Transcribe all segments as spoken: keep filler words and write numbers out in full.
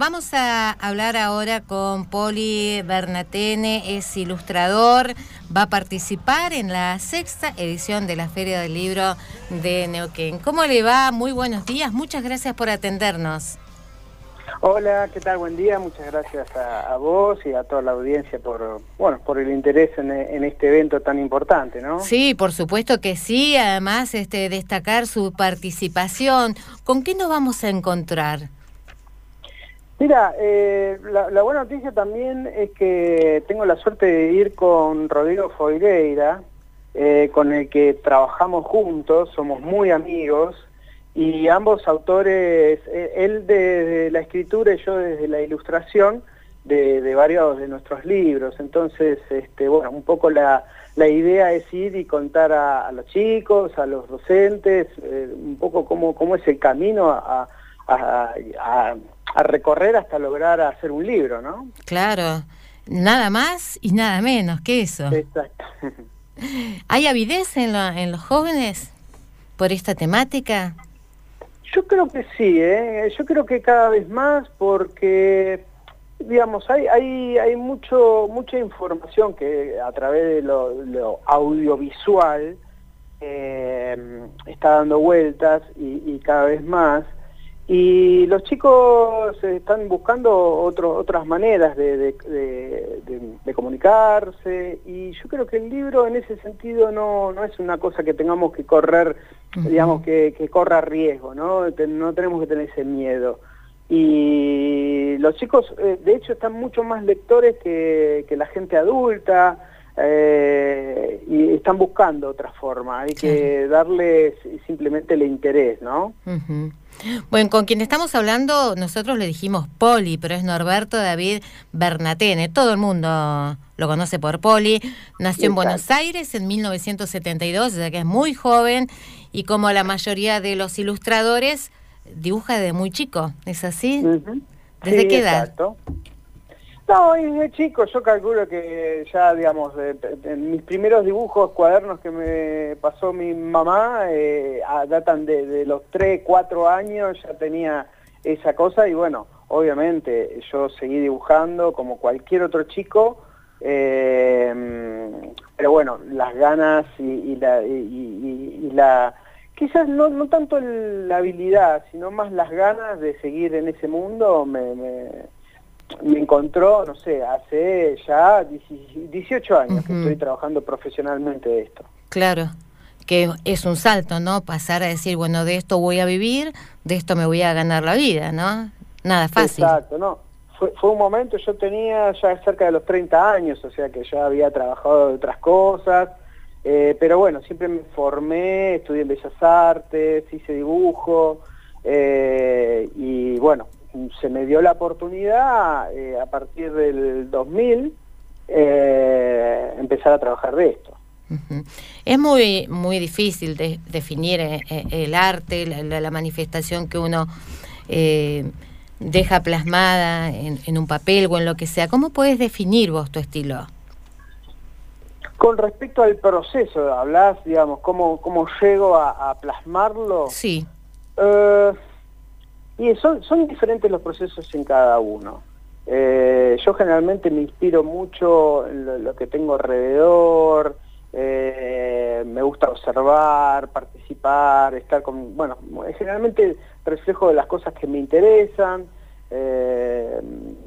vamos a hablar ahora con Poli Bernatene, es ilustrador, va a participar en la sexta edición de la Feria del Libro de Neuquén. ¿Cómo le va? Muy buenos días, muchas gracias por atendernos. Hola, ¿qué tal? Buen día, muchas gracias a, a vos y a toda la audiencia por, bueno, por el interés en, en este evento tan importante, ¿no? Sí, por supuesto que sí, además este, destacar su participación. ¿Con qué nos vamos a encontrar? Mira, eh, la, la buena noticia también es que tengo la suerte de ir con Rodrigo Fogueira, eh, con el que trabajamos juntos, somos muy amigos, y ambos autores, eh, él desde la escritura y yo desde la ilustración de, de varios de nuestros libros. Entonces, este, bueno, un poco la, la idea es ir y contar a, a los chicos, a los docentes, eh, un poco cómo, cómo es el camino a, a, a, a recorrer hasta lograr hacer un libro, ¿no? Claro, nada más y nada menos que eso. Exacto. ¿Hay avidez en, lo, en los jóvenes por esta temática? Yo creo que sí, ¿eh? Yo creo que cada vez más porque, digamos, hay hay hay mucho mucha información que a través de lo, lo audiovisual eh, está dando vueltas y, y cada vez más. Y los chicos están buscando otro, otras maneras de, de, de, de, de comunicarse, y yo creo que el libro en ese sentido no, no es una cosa que tengamos que correr, uh-huh. digamos, que, que corra riesgo, ¿no? No tenemos que tener ese miedo. Y los chicos, eh, de hecho, están mucho más lectores que, que la gente adulta, eh, y están buscando otra forma. Hay claro. que darles simplemente el interés, ¿no? Uh-huh. Bueno, con quien estamos hablando, nosotros le dijimos Poli, pero es Norberto David Bernatene. Todo el mundo lo conoce por Poli. Nació en Buenos Aires en mil novecientos setenta y dos, o sea que es muy joven, y como la mayoría de los ilustradores, dibuja desde muy chico. ¿Es así? Uh-huh. ¿Desde sí, qué edad? Exacto. No, desde chico, yo calculo que ya, digamos, en mis primeros dibujos, cuadernos que me pasó mi mamá, eh, datan de, de los tres, cuatro años, ya tenía esa cosa, y bueno, obviamente yo seguí dibujando como cualquier otro chico, eh, pero bueno, las ganas y, y la... Y, y, y la quizás no, no tanto el, la habilidad, sino más las ganas de seguir en ese mundo, me... me me encontró, no sé, hace ya dieciocho años uh-huh. que estoy trabajando profesionalmente de esto. Claro, que es un salto, ¿no? Pasar a decir, bueno, de esto voy a vivir, de esto me voy a ganar la vida, ¿no? Nada fácil. Exacto, no. Fue, fue un momento, yo tenía ya cerca de los treinta años, o sea que ya había trabajado de otras cosas, eh, pero bueno, siempre me formé, estudié en Bellas Artes, hice dibujo, eh, y bueno, se me dio la oportunidad eh, a partir del dos mil eh, empezar a trabajar de esto. Uh-huh. Es muy muy difícil de, definir eh, el arte, la, la manifestación que uno eh, deja plasmada en, en un papel o en lo que sea. ¿Cómo puedes definir vos tu estilo? Con respecto al proceso, ¿hablás, digamos, cómo, cómo llego a, a plasmarlo? Sí. Uh, Y son, son diferentes los procesos en cada uno. Eh, yo generalmente me inspiro mucho en lo, lo que tengo alrededor, eh, me gusta observar, participar, estar con... Bueno, generalmente reflejo de las cosas que me interesan, eh,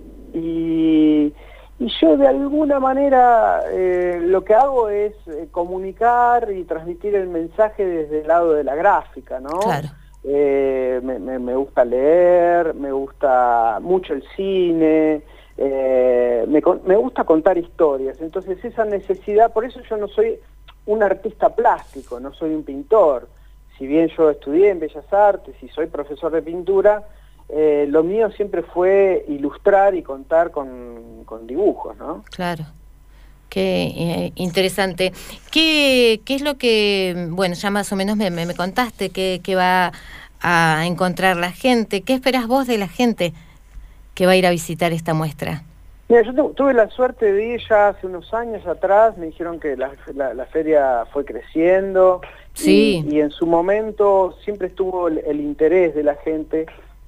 y, y yo de alguna manera eh, lo que hago es eh, comunicar y transmitir el mensaje desde el lado de la gráfica, ¿no? Claro. Eh, me, me, me gusta leer, me gusta mucho el cine, eh, me, me gusta contar historias, entonces esa necesidad, por eso yo no soy un artista plástico, no soy un pintor, si bien yo estudié en Bellas Artes y soy profesor de pintura, eh, lo mío siempre fue ilustrar y contar con, con dibujos, ¿no? Claro. Qué eh, interesante. ¿Qué, ¿Qué es lo que, bueno, ya más o menos me, me, me contaste que, que va a encontrar la gente? ¿Qué esperás vos de la gente que va a ir a visitar esta muestra? Mira, yo tu, tuve la suerte de ir ya hace unos años atrás, me dijeron que la, la, la feria fue creciendo, sí. y, y en su momento siempre estuvo el, el interés de la gente,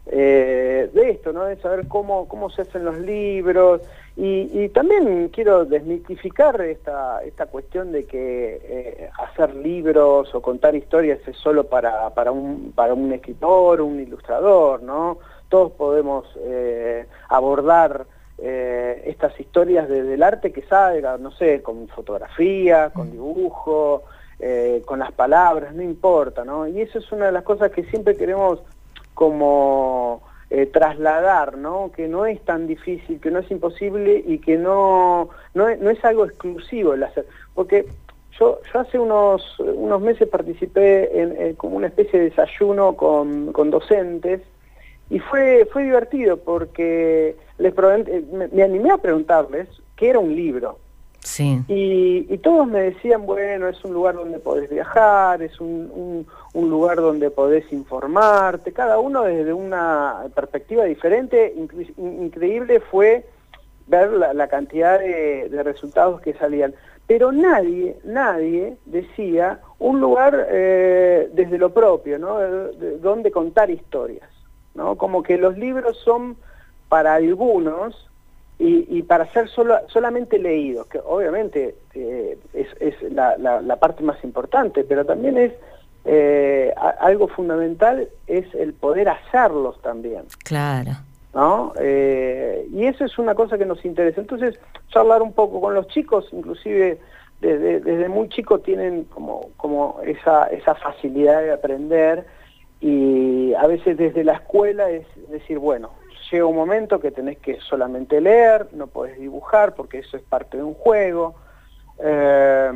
eh, de esto, ¿no? De saber cómo, cómo se hacen los libros. Y, y también quiero desmitificar esta, esta cuestión de que eh, hacer libros o contar historias es solo para, para, un, para un escritor, un ilustrador, ¿no? Todos podemos eh, abordar eh, estas historias desde el arte que salga, no sé, con fotografía, con dibujo, eh, con las palabras, no importa, ¿no? Y eso es una de las cosas que siempre queremos como... Eh, trasladar, ¿no? Que no es tan difícil, que no es imposible y que no, no, es, no es algo exclusivo el hacer. Porque yo, yo hace unos, unos meses participé en, en como una especie de desayuno con, con docentes y fue, fue divertido porque les me, me animé a preguntarles qué era un libro. Sí. Y, y todos me decían, bueno, es un lugar donde podés viajar, es un, un, un lugar donde podés informarte, cada uno desde una perspectiva diferente. Incre increíble fue ver la, la cantidad de, de resultados que salían. Pero nadie, nadie decía un lugar eh, desde lo propio, ¿no? De, de, donde contar historias, ¿no? Como que los libros son para algunos, Y, y para ser solo, solamente leídos, que obviamente eh, es, es la, la, la parte más importante, pero también es eh, a, algo fundamental, es el poder hacerlos también. Claro. ¿No? Eh, y eso es una cosa que nos interesa. Entonces, charlar un poco con los chicos, inclusive desde, desde muy chicos tienen como, como esa, esa facilidad de aprender, y a veces desde la escuela es decir, bueno, llega un momento que tenés que solamente leer, no podés dibujar porque eso es parte de un juego, eh,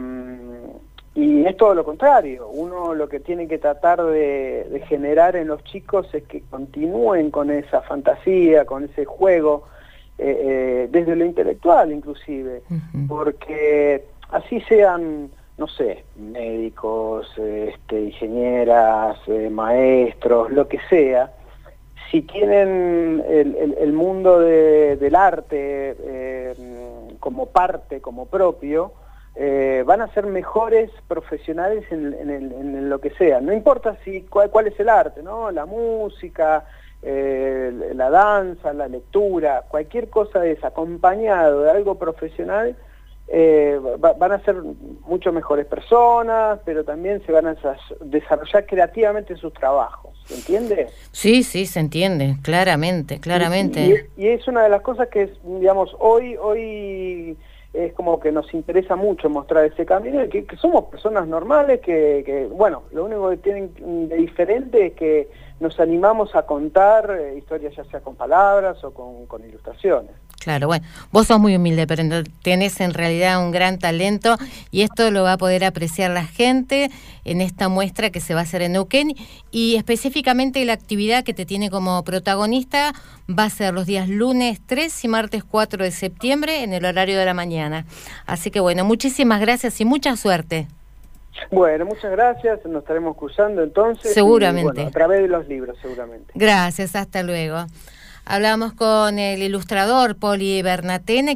y es todo lo contrario. Uno lo que tiene que tratar de, de generar en los chicos es que continúen con esa fantasía, con ese juego, eh, eh, desde lo intelectual inclusive, uh-huh. Porque así sean, no sé, médicos, este, ingenieras, eh, maestros, lo que sea, si tienen el, el, el mundo de, del arte eh, como parte, como propio, eh, van a ser mejores profesionales en, en, el, en lo que sea. No importa si cuál, cuál es el arte, ¿no? La música, eh, la danza, la lectura, cualquier cosa de eso, acompañado de algo profesional, eh, va, van a ser mucho mejores personas, pero también se van a desarrollar creativamente sus trabajos. ¿Se entiende? Sí, sí, se entiende, claramente, claramente. Y, y, y es una de las cosas que, digamos, hoy hoy es como que nos interesa mucho mostrar ese camino, y que, que somos personas normales, que, que, bueno, lo único que tienen de diferente es que nos animamos a contar eh, historias ya sea con palabras o con, con ilustraciones. Claro, bueno, vos sos muy humilde, pero tenés en realidad un gran talento, y esto lo va a poder apreciar la gente en esta muestra que se va a hacer en Neuquén, y específicamente la actividad que te tiene como protagonista va a ser los días lunes tres y martes cuatro de septiembre en el horario de la mañana. Así que bueno, muchísimas gracias y mucha suerte. Bueno, muchas gracias, nos estaremos cruzando entonces. Seguramente. Y, bueno, a través de los libros, seguramente. Gracias, hasta luego. Hablamos con el ilustrador Poli Bernatene.